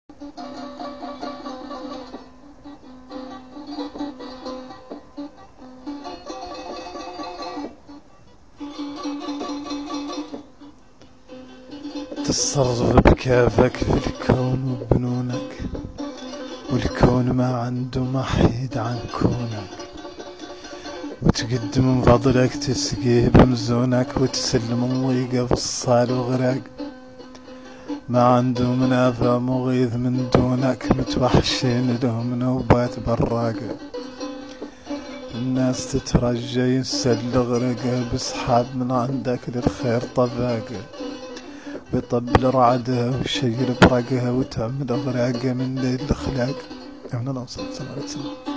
تصرف بكيفك في الكون وبنونك، والكون ما عنده محيد عن كونك، وتقدم من فضلك تسقيه بمزونك، وتسلم الضيقة بالصال وغرق. ما عنده منافع مغيث من دونك، متوحشين لهم نوبات براقة. الناس تترجى ينسل غرقه، بسحاب من عندك للخير طباقه، ويطبل رعدها ويشيل برقها، وتعمل غراقه من ليل الخلاق.